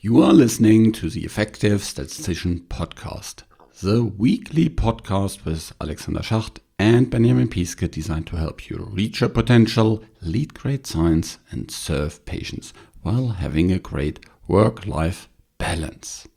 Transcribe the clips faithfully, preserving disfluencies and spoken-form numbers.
You are listening to the Effective Statistician Podcast, the weekly podcast with Alexander Schacht and Benjamin Piske, designed to help you reach your potential, lead great science, and serve patients while having a great work-life balance.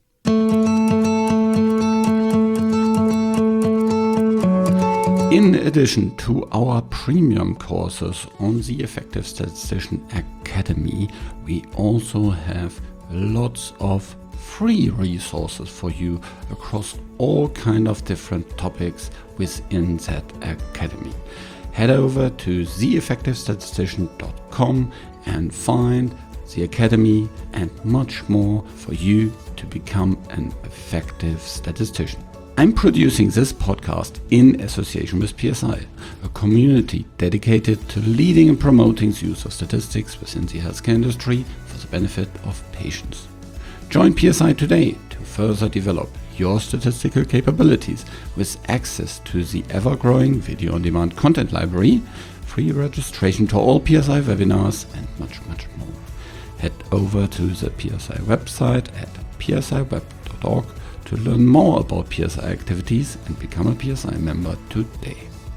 In addition to our premium courses on the Effective Statistician Academy, we also have lots of free resources for you across all kind of different topics within that academy. Head over to the effective statistician dot com and find the academy and much more for you to become an effective statistician. I'm producing this podcast in association with P S I, a community dedicated to leading and promoting the use of statistics within the healthcare industry for the benefit of patients. Join P S I today to further develop your statistical capabilities with access to the ever-growing video-on-demand content library, free registration to all P S I webinars, and much, much more. Head over to the P S I website at p s i web dot org to learn more about P S I activities and become a P S I member today.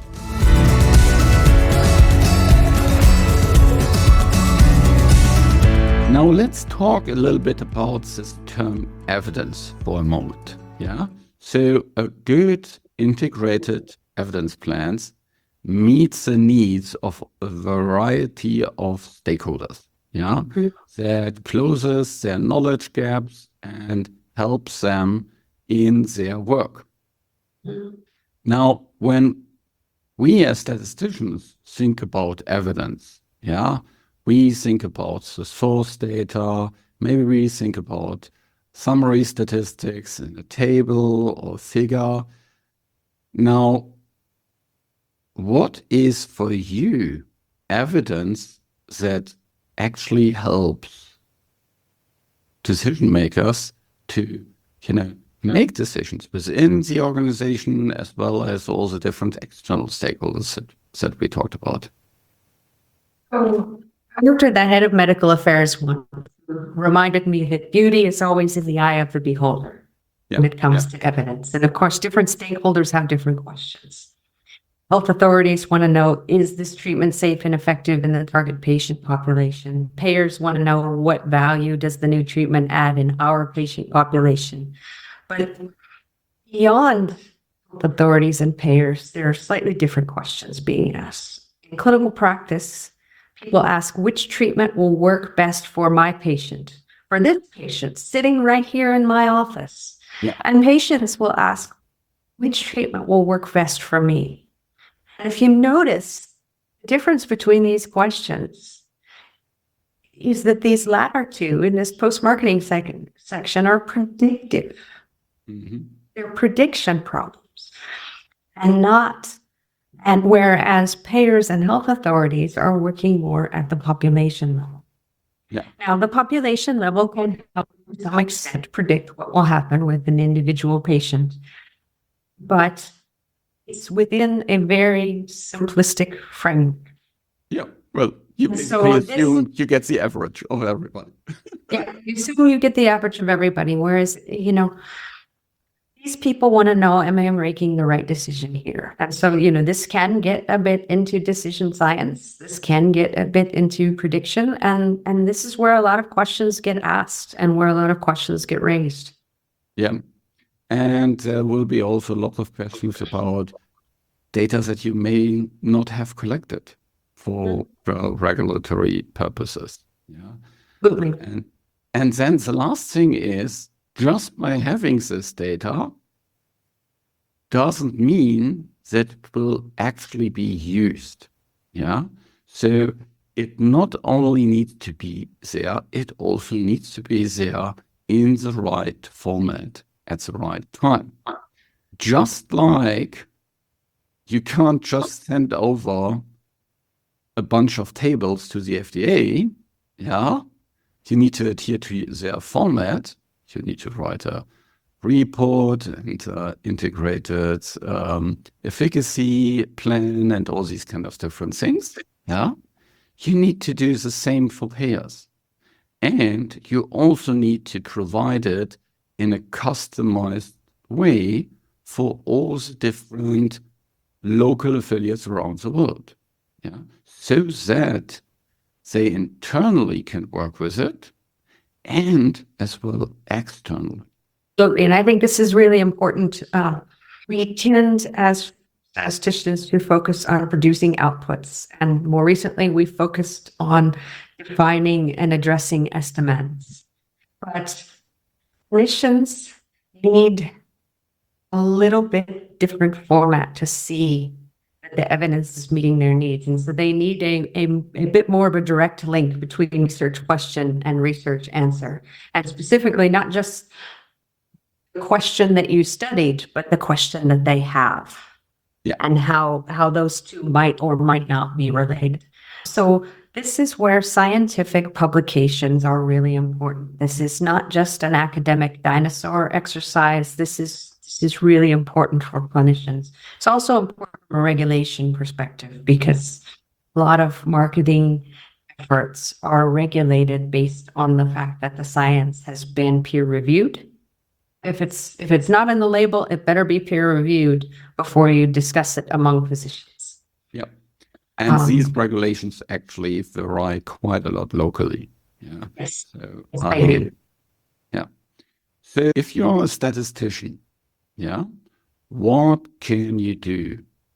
Now let's talk a little bit about this term evidence for a moment. Yeah. So a good integrated evidence plans meets the needs of a variety of stakeholders. Yeah. Mm-hmm. That closes their knowledge gaps and helps them in their work. Mm-hmm. Now, when we as statisticians think about evidence, yeah, we think about the source data, maybe we think about summary statistics in a table or figure. Now, what is for you evidence that actually helps decision makers to, you know, make decisions within the organization as well as all the different external stakeholders that, that we talked about? Oh, I looked at the head of medical affairs one, reminded me that beauty is always in the eye of the beholder yeah, when it comes yeah. to evidence. And of course, different stakeholders have different questions. Health authorities want to know, is this treatment safe and effective in the target patient population? Payers want to know, what value does the new treatment add in our patient population? But beyond authorities and payers, there are slightly different questions being asked. In clinical practice, people ask, which treatment will work best for my patient, for this patient sitting right here in my office? Yeah. And patients will ask, which treatment will work best for me? And if you notice, the difference between these questions is that these latter two in this post-marketing sec- section are predictive. Mm-hmm. They're prediction problems and not, and whereas payers and health authorities are working more at the population level. Yeah. Now, the population level can help to some extent predict what will happen with an individual patient, but it's within a very simplistic framework. Yeah, well, you so assume this, you get the average of everybody. Yeah, you assume you get the average of everybody, whereas, you know, these people want to know, am I making the right decision here? And so, you know, this can get a bit into decision science. This can get a bit into prediction. And, and this is where a lot of questions get asked and where a lot of questions get raised. Yeah. And there will be also a lot of questions about data that you may not have collected for uh, regulatory purposes. Yeah. Absolutely. And, and then the last thing is, just by having this data doesn't mean that it will actually be used. Yeah. So it not only needs to be there, it also needs to be there in the right format at the right time. Just like you can't just send over a bunch of tables to the F D A. Yeah. You need to adhere to their format. You need to write a report and uh, integrated um, efficacy plan and all these kind of different things. Yeah, you need to do the same for payers. And you also need to provide it in a customized way for all the different local affiliates around the world. Yeah, so that they internally can work with it and as well externally. So, and I think this is really important. Uh, we tend as statisticians to focus on producing outputs. And more recently, we focused on defining and addressing estimates. But clinicians need a little bit different format to see that the evidence is meeting their needs. And so they need a, a, a bit more of a direct link between research question and research answer. And specifically, not just the question that you studied, but the question that they have. Yeah. And how, how those two might or might not be related. So this is where scientific publications are really important. This is not just an academic dinosaur exercise. This is, this is really important for clinicians. It's also important from a regulation perspective because a lot of marketing efforts are regulated based on the fact that the science has been peer reviewed. If it's if it's not in the label, it better be peer reviewed before you discuss it among physicians. Yep. And um, these regulations actually vary quite a lot locally. Yeah. Yes. So, yes, I they do. Yeah. So if you're a statistician, yeah, what can you do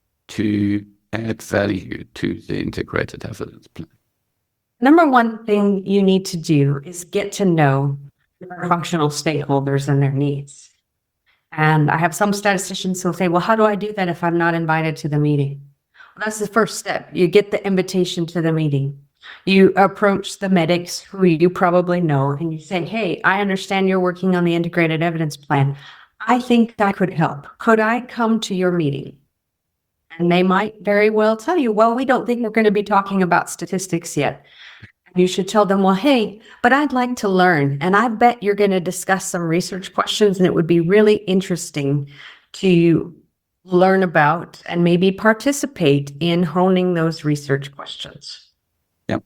to add value to the integrated evidence plan? Number one thing you need to do is get to know our functional stakeholders and their needs. And I have some statisticians who will say, well, how do I do that if I'm not invited to the meeting? Well, that's the first step. You get the invitation to the meeting. You approach the medics who you probably know and you say, hey, I understand you're working on the integrated evidence plan. I think I could help. Could I come to your meeting? And they might very well tell you, well, we don't think we're going to be talking about statistics yet. You should tell them, well, hey, but I'd like to learn. And I bet you're going to discuss some research questions and it would be really interesting to learn about and maybe participate in honing those research questions. Yep.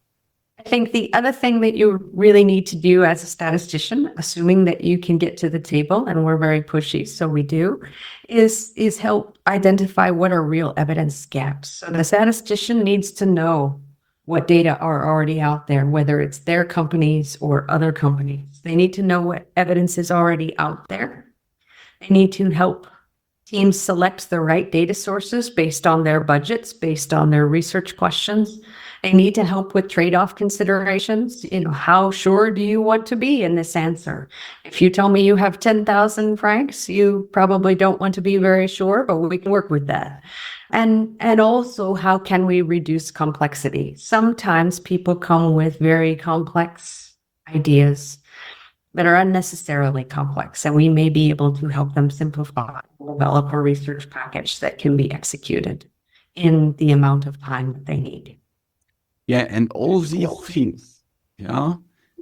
I think the other thing that you really need to do as a statistician, assuming that you can get to the table, and we're very pushy, so we do, is, is help identify what are real evidence gaps. So the statistician needs to know what data are already out there, whether it's their companies or other companies. They need to know what evidence is already out there. They need to help teams select the right data sources based on their budgets, based on their research questions. They need to help with trade-off considerations. You know, how sure do you want to be in this answer? If you tell me you have ten thousand francs, you probably don't want to be very sure, but we can work with that. And, and also, how can we reduce complexity? Sometimes people come with very complex ideas that are unnecessarily complex, and we may be able to help them simplify, develop a research package that can be executed in the amount of time that they need. Yeah, and all these things, yeah,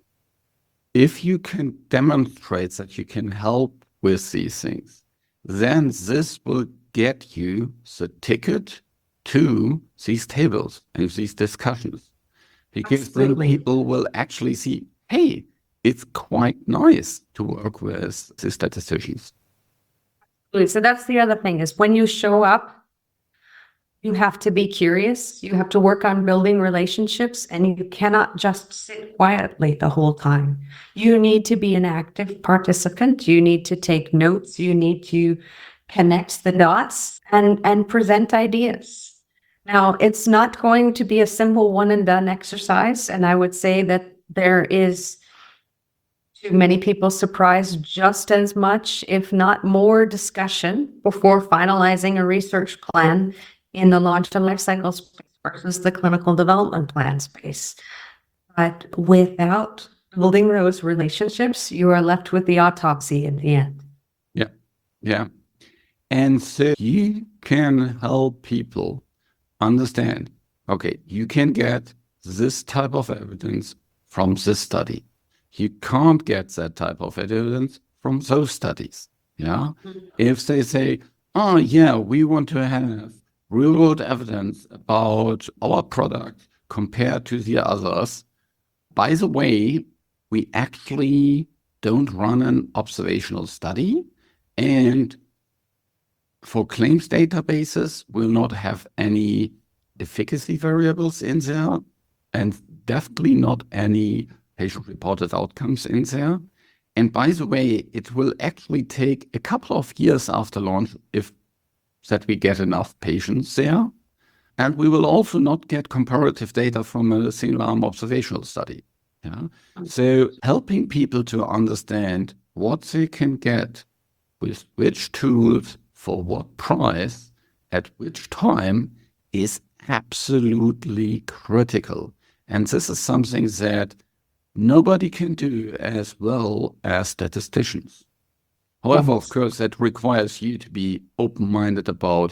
if you can demonstrate that you can help with these things, then this will get you the ticket to these tables and these discussions. Because Absolutely. then people will actually see, hey, it's quite nice to work with the statisticians. So that's the other thing is when you show up, you have to be curious. You have to work on building relationships, and you cannot just sit quietly the whole time. You need to be an active participant. You need to take notes. You need to connect the dots and, and present ideas. Now, it's not going to be a simple one and done exercise. And I would say that there is, to many people's surprise, just as much, if not more, discussion before finalizing a research plan in the launch and life cycle space versus the clinical development plan space. But without building those relationships, you are left with the autopsy at the end. Yeah, yeah. And so you can help people understand, okay, you can get this type of evidence from this study. You can't get that type of evidence from those studies. Yeah. Mm-hmm. If they say, oh, yeah, we want to have real world evidence about our product compared to the others, by the way, we actually don't run an observational study, and for claims databases, we'll not have any efficacy variables in there, and definitely not any patient-reported outcomes in there. And by the way, it will actually take a couple of years after launch if that we get enough patients there. And we will also not get comparative data from a single-arm observational study. Yeah? So helping people to understand what they can get with which tools for what price at which time is absolutely critical. And this is something that nobody can do as well as statisticians. However, of course, that requires you to be open-minded about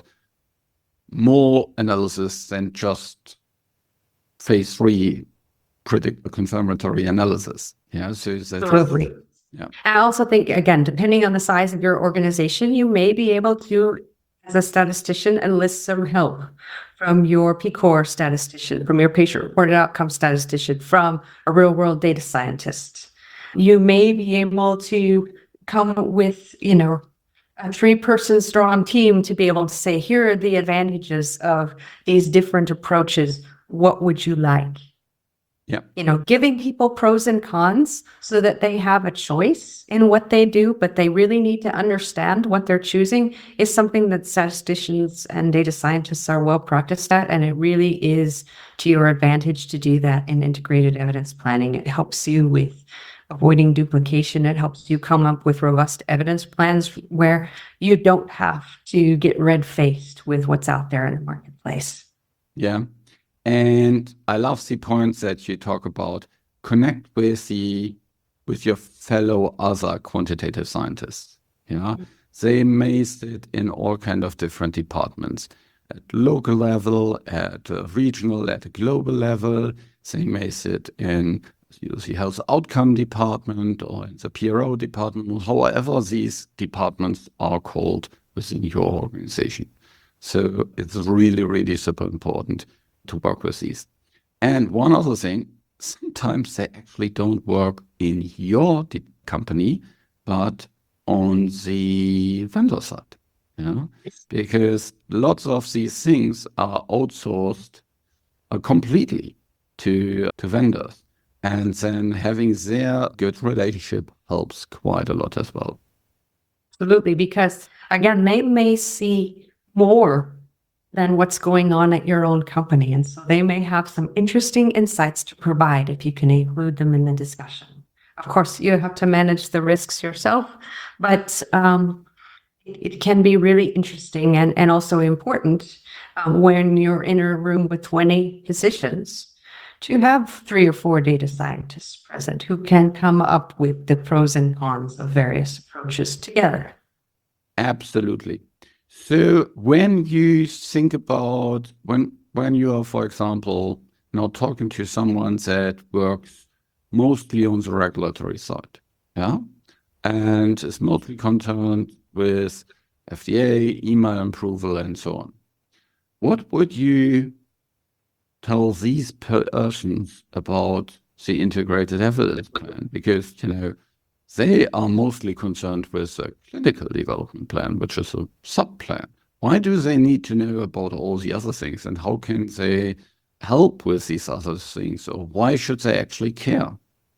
more analysis than just phase three predictive confirmatory analysis. Yeah, so that's, Absolutely. Yeah. I also think, again, depending on the size of your organization, you may be able to, as a statistician, enlist some help from your P core statistician, from your patient-reported outcome statistician, from a real-world data scientist. You may be able to come with, you know, a three-person strong team to be able to say, here are the advantages of these different approaches. What would you like? Yeah. You know, giving people pros and cons so that they have a choice in what they do, but they really need to understand what they're choosing is something that statisticians and data scientists are well practiced at. And it really is to your advantage to do that in integrated evidence planning. It helps you with avoiding duplication. It helps you come up with robust evidence plans where you don't have to get red-faced with what's out there in the marketplace. Yeah. And I love the points that you talk about. Connect with the with your fellow other quantitative scientists. Yeah, mm-hmm. They may sit in all kind of different departments at local level, at a regional, at a global level. They may sit in the health outcome department or in the P R O department, however these departments are called within your organization. So it's really, really super important to work with these. And one other thing, sometimes they actually don't work in your company, but on the vendor side. Yeah? Because lots of these things are outsourced uh, completely to, to vendors. And then having their good relationship helps quite a lot as well. Absolutely, because again, they may see more than what's going on at your own company. And so they may have some interesting insights to provide if you can include them in the discussion. Of course, you have to manage the risks yourself, but um, it, it can be really interesting and, and also important um, when you're in a room with twenty physicians to have three or four data scientists present who can come up with the pros and cons of various approaches together. Absolutely. So when you think about, when when you are, for example, now talking to someone that works mostly on the regulatory side, yeah, and is mostly concerned with F D A, EMA approval, and so on, what would you tell these persons about the integrated evidence plan? Because, you know, they are mostly concerned with a clinical development plan, which is a sub-plan. Why do they need to know about all the other things, and how can they help with these other things, or why should they actually care?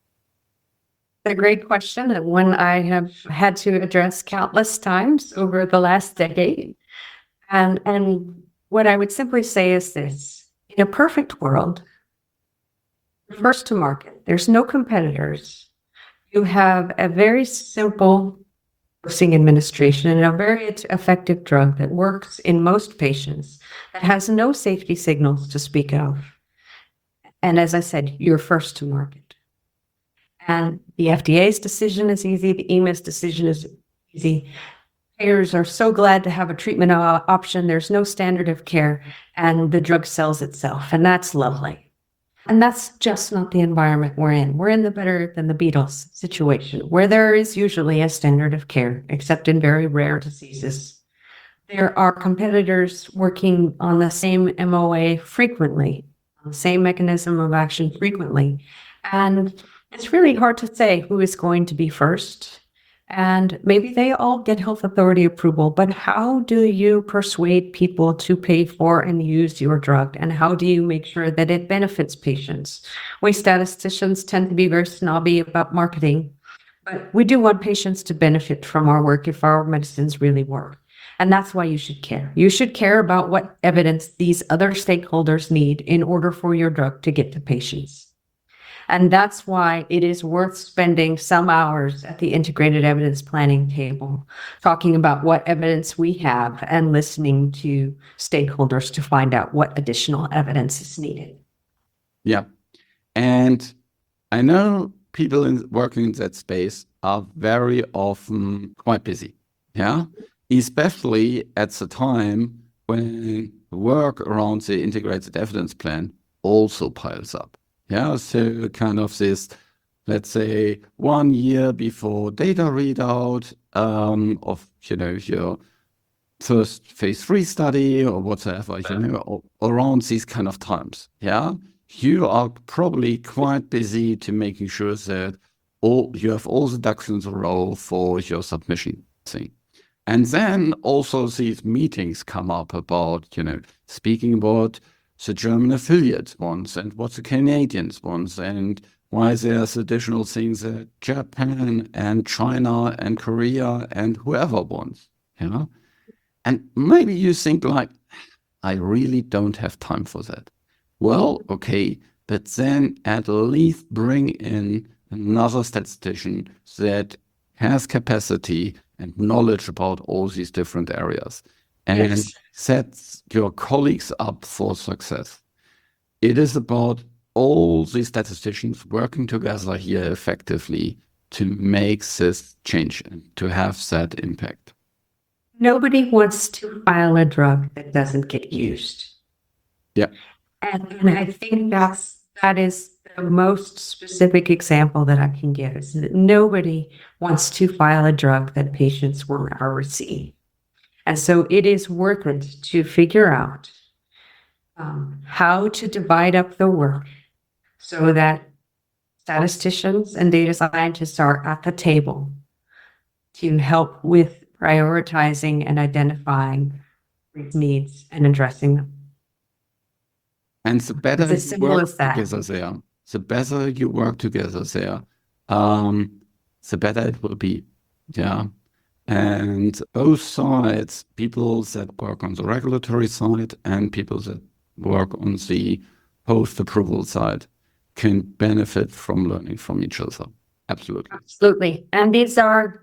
A great question, and one I have had to address countless times over the last decade. And, and what I would simply say is this: in a perfect world, first to market, there's no competitors. You have a very simple dosing administration and a very effective drug that works in most patients, that has no safety signals to speak of. And as I said, you're first to market. And the F D A's decision is easy. The E M A's decision is easy. Payers are so glad to have a treatment option. There's no standard of care, and the drug sells itself. And that's lovely. And that's just not the environment we're in. We're in the better than the Beatles situation, where there is usually a standard of care, except in very rare diseases. There are competitors working on the same M O A frequently, on the same mechanism of action frequently. And it's really hard to say who is going to be first. And maybe they all get health authority approval, but how do you persuade people to pay for and use your drug? And how do you make sure that it benefits patients? We statisticians tend to be very snobby about marketing, but we do want patients to benefit from our work if our medicines really work. And that's why you should care. You should care about what evidence these other stakeholders need in order for your drug to get to patients. And that's why it is worth spending some hours at the integrated evidence planning table, talking about what evidence we have and listening to stakeholders to find out what additional evidence is needed. Yeah. And I know people in, working in that space are very often quite busy. Yeah. Especially at the time when work around the integrated evidence plan also piles up. Yeah, so kind of this, let's say, one year before data readout um, of, you know, your first phase three study or whatever, you know, around these kind of times. Yeah, you are probably quite busy to making sure that all you have all the ducks in a row for your submission thing. And then also these meetings come up about, you know, speaking about the German affiliate ones and what the Canadians want and why there's additional things that Japan and China and Korea and whoever wants, you know? And maybe you think like, I really don't have time for that. Well, okay, but then at least bring in another statistician that has capacity and knowledge about all these different areas. And yes. Sets your colleagues up for success. It is about all these statisticians working together here effectively to make this change and to have that impact. Nobody wants to file a drug that doesn't get used. Yeah. And, and I think that's, that is the most specific example that I can give is that nobody wants to file a drug that patients will never receive. And so it is worth it to figure out um, how to divide up the work so that statisticians and data scientists are at the table to help with prioritizing and identifying these needs and addressing them. And the better you work together there, the better you work together there, um, the better it will be. Yeah. And both sides, people that work on the regulatory side and people that work on the post-approval side, can benefit from learning from each other. Absolutely. Absolutely. And these are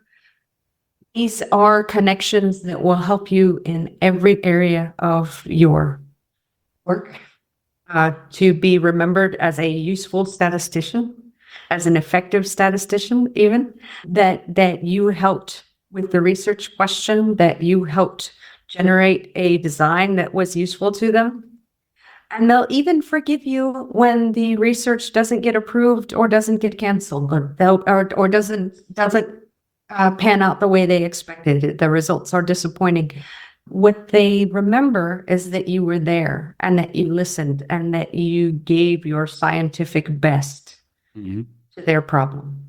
these are connections that will help you in every area of your work uh, to be remembered as a useful statistician, as an effective statistician, even that that you helped with the research question, that you helped generate a design that was useful to them. And they'll even forgive you when the research doesn't get approved or doesn't get canceled or or, or doesn't doesn't uh, pan out the way they expected. The results are disappointing. What they remember is that you were there and that you listened and that you gave your scientific best mm-hmm. to their problem.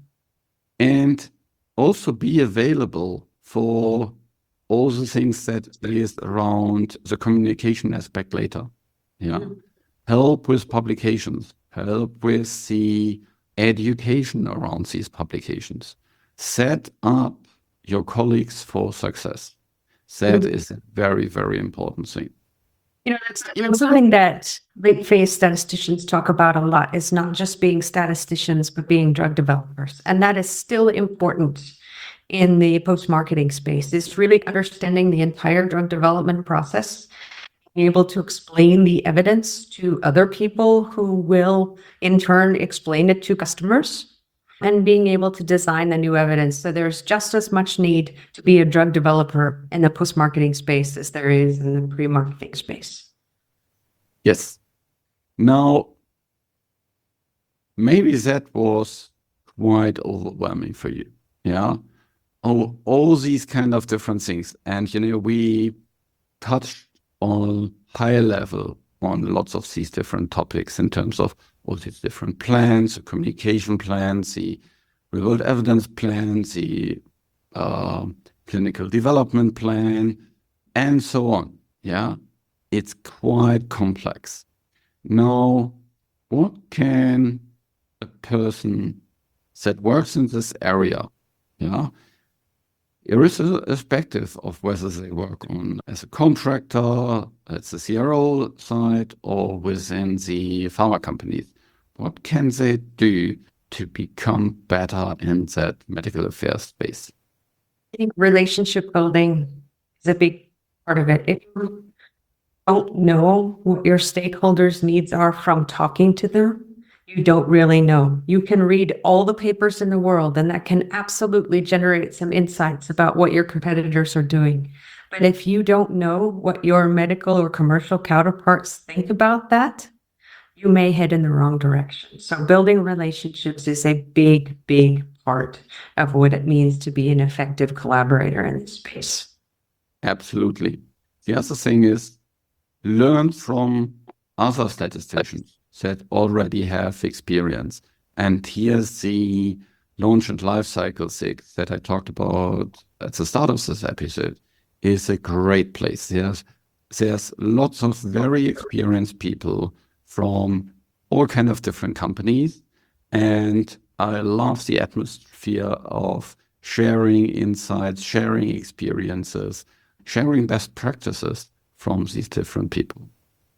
And also be available for all the things that is around the communication aspect later. Yeah. Mm-hmm. Help with publications, help with the education around these publications. Set up your colleagues for success. That mm-hmm. is a very, very important thing. You know, that's, that's something that big face statisticians talk about a lot. Is not just being statisticians, but being drug developers. And that is still important in the post-marketing space. It's really understanding the entire drug development process, being able to explain the evidence to other people who will in turn explain it to customers, and being able to design the new evidence. So there's just as much need to be a drug developer in the post-marketing space as there is in the pre-marketing space. Yes. Now, maybe that was quite overwhelming for you. Yeah. Oh, all these kind of different things. And, you know, we touched on high level on lots of these different topics in terms of all these different plans, the communication plans, the real-world evidence plans, the uh, clinical development plan, and so on. Yeah, it's quite complex. Now, what can a person that works in this area, yeah, irrespective of whether they work on as a contractor, at the C R O side, or within the pharma companies, what can they do to become better in that medical affairs space? I think relationship building is a big part of it. If you don't know what your stakeholders' needs are from talking to them, you don't really know. You can read all the papers in the world, and that can absolutely generate some insights about what your competitors are doing. But if you don't know what your medical or commercial counterparts think about that, you may head in the wrong direction. So building relationships is a big, big part of what it means to be an effective collaborator in this space. Absolutely. The other thing is learn from other statisticians that already have experience. And here's the launch and life cycle six that I talked about at the start of this episode is a great place. There's, there's lots of very experienced people from all kinds of different companies. And I love the atmosphere of sharing insights, sharing experiences, sharing best practices from these different people.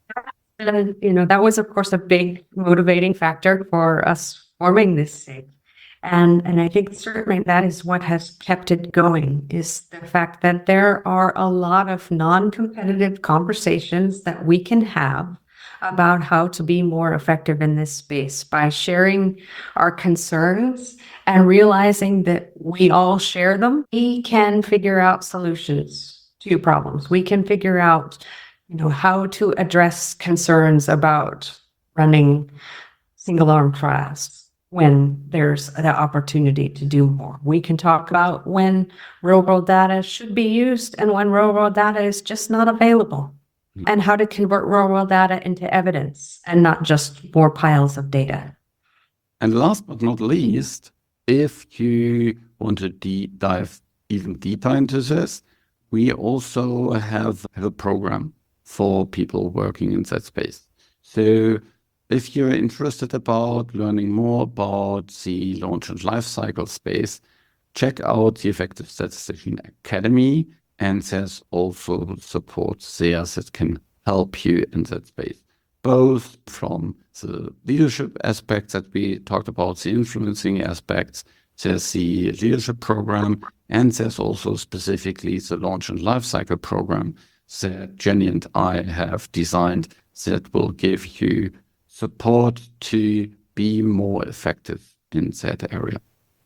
And, you know, that was, of course, a big motivating factor for us forming this S I G. And, and I think certainly that is what has kept it going, is the fact that there are a lot of non-competitive conversations that we can have about how to be more effective in this space by sharing our concerns and realizing that we all share them. We can figure out solutions to problems. We can figure out, you know, how to address concerns about running single-arm trials when there's an opportunity to do more. We can talk about when real-world data should be used and when real-world data is just not available, and how to convert real-world data into evidence and not just more piles of data. And last but not least, if you want to de- dive even deeper into this, we also have, have a program for people working in that space. So if you're interested about learning more about the launch and lifecycle space, check out the Effective Statistician Academy, and there's also support there that can help you in that space, both from the leadership aspects that we talked about, the influencing aspects. There's the leadership program, and there's also specifically the launch and lifecycle program that Jenny and I have designed that will give you support to be more effective in that area.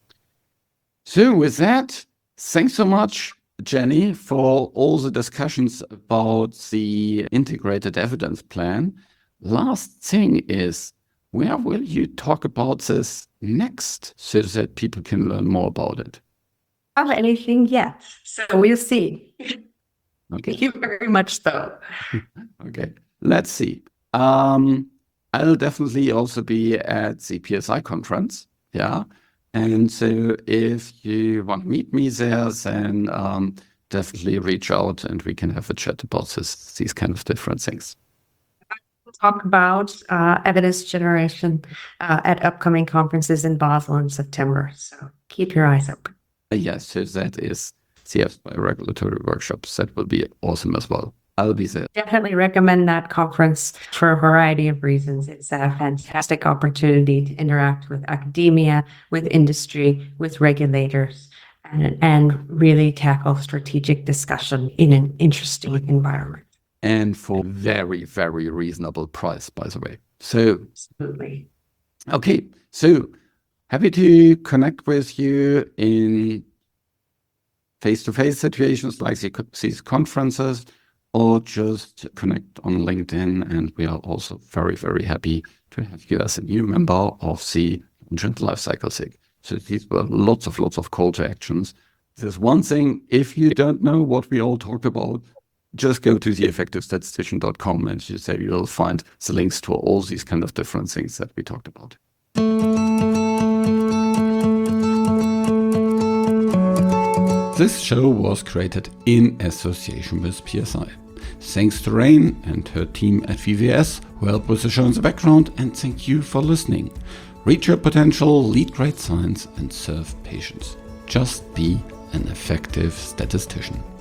So with that, thanks so much, Jenny, for all the discussions about the integrated evidence plan. Last thing is, where will you talk about this next so that people can learn more about it? Not anything yet, so we'll see. Okay. Thank you very much, though. Okay, let's see. Um, I'll definitely also be at the P S I conference, yeah. And so if you want to meet me there, then um, definitely reach out and we can have a chat about this, these kind of different things. We'll talk about uh, evidence generation uh, at upcoming conferences in Basel in September, so keep your eyes open. Uh, yes, so that is C F by regulatory workshops. That will be awesome as well. I'll be there. Definitely recommend that conference for a variety of reasons. It's a fantastic opportunity to interact with academia, with industry, with regulators, and, and really tackle strategic discussion in an interesting environment. And for very, very reasonable price, by the way. So, absolutely. Okay, so happy to connect with you in face-to-face situations like these conferences, or just connect on LinkedIn. And we are also very, very happy to have you as a new member of the Launch and Lifecycle S I G. So these were lots of, lots of call to actions. There's one thing, if you don't know what we all talked about, just go to the effective statistician dot com and you say you'll find the links to all these kind of different things that we talked about. This show was created in association with P S I. Thanks to Rain and her team at V V S who helped with the show in the background, and thank you for listening. Reach your potential, lead great science, and serve patients. Just be an effective statistician.